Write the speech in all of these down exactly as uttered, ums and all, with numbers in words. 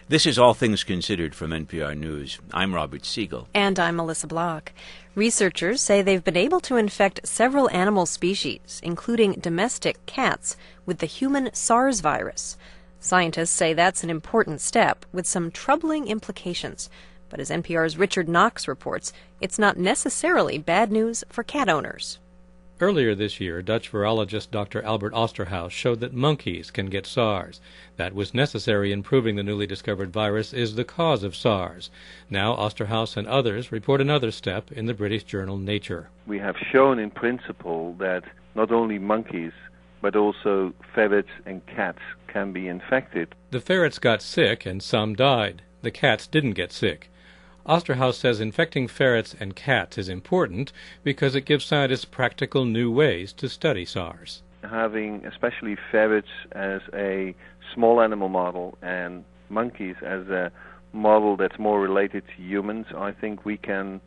This is All Things Considered from N P R News. I'm Robert Siegel. And I'm Melissa Block. Researchers say they've been able to infect several animal species, including domestic cats, with the human SARS virus. Scientists say that's an important step with some troubling implications. But as N P R's Richard Knox reports, it's not necessarily bad news for cat owners. Earlier this year, Dutch virologist Doctor Albert Osterhaus showed that monkeys can get SARS. That was necessary in proving the newly discovered virus is the cause of SARS. Now Osterhaus and others report another step in the British journal Nature. We have shown in principle that not only monkeys, but also ferrets and cats can be infected. The ferrets got sick and some died. The cats didn't get sick. Osterhaus says infecting ferrets and cats is important because it gives scientists practical new ways to study SARS. Having especially ferrets as a small animal model and monkeys as a model that's more related to humans, I think we can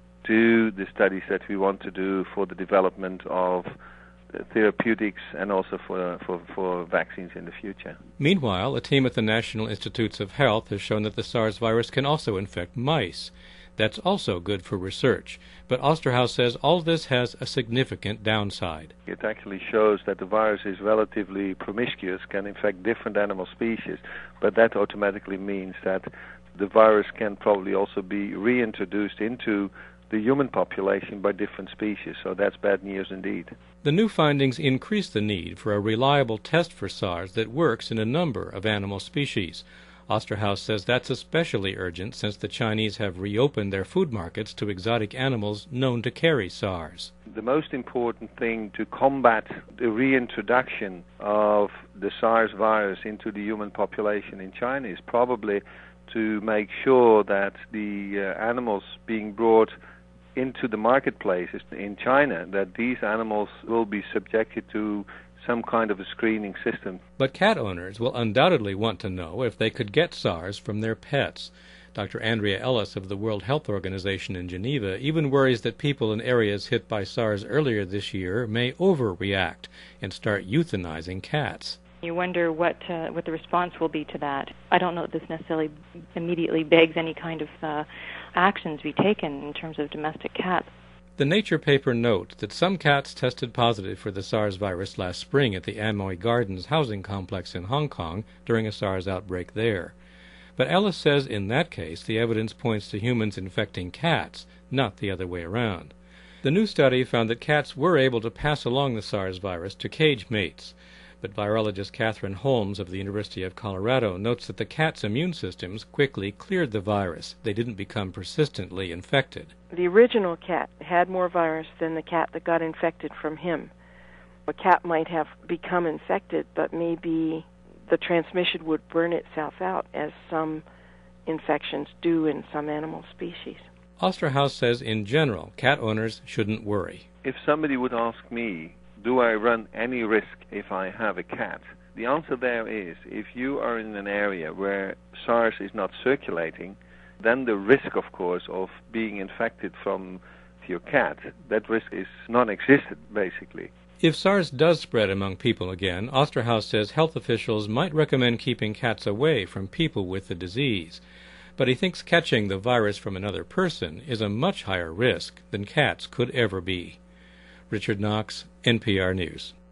do the studies that we want to do for the development of therapeutics and also for, for, for vaccines in the future. Meanwhile, a team at the National Institutes of Health has shown that the SARS virus can also infect mice. That's also good for research. But Osterhaus says all this has a significant downside. It actually shows that the virus is relatively promiscuous, can infect different animal species, but that automatically means that the virus can probably also be reintroduced into the human population by different species, so that's bad news indeed. The new findings increase the need for a reliable test for SARS that works in a number of animal species. Osterhaus says that's especially urgent since the Chinese have reopened their food markets to exotic animals known to carry SARS. The most important thing to combat the reintroduction of the SARS virus into the human population in China is probably to make sure that the uh, animals being brought into the marketplaces in China, that these animals will be subjected to some kind of a screening system. But cat owners will undoubtedly want to know if they could get SARS from their pets. Doctor Andrea Ellis of the World Health Organization in Geneva even worries that people in areas hit by SARS earlier this year may overreact and start euthanizing cats. You wonder what uh, what the response will be to that. I don't know that this necessarily immediately begs any kind of uh, actions be taken in terms of domestic cats. The Nature paper notes that some cats tested positive for the SARS virus last spring at the Amoy Gardens housing complex in Hong Kong during a SARS outbreak there. But Ellis says in that case the evidence points to humans infecting cats, not the other way around. The new study found that cats were able to pass along the SARS virus to cage mates. But virologist Catherine Holmes of the University of Colorado notes that the cat's immune systems quickly cleared the virus. They didn't become persistently infected. The original cat had more virus than the cat that got infected from him. A cat might have become infected, but maybe the transmission would burn itself out, as some infections do in some animal species. Osterhaus says in general, cat owners shouldn't worry. If somebody would ask me, do I run any risk if I have a cat? The answer there is, if you are in an area where SARS is not circulating, then the risk, of course, of being infected from your cat, that risk is non-existent, basically. If SARS does spread among people again, Osterhaus says health officials might recommend keeping cats away from people with the disease. But he thinks catching the virus from another person is a much higher risk than cats could ever be. Richard Knox, N P R News.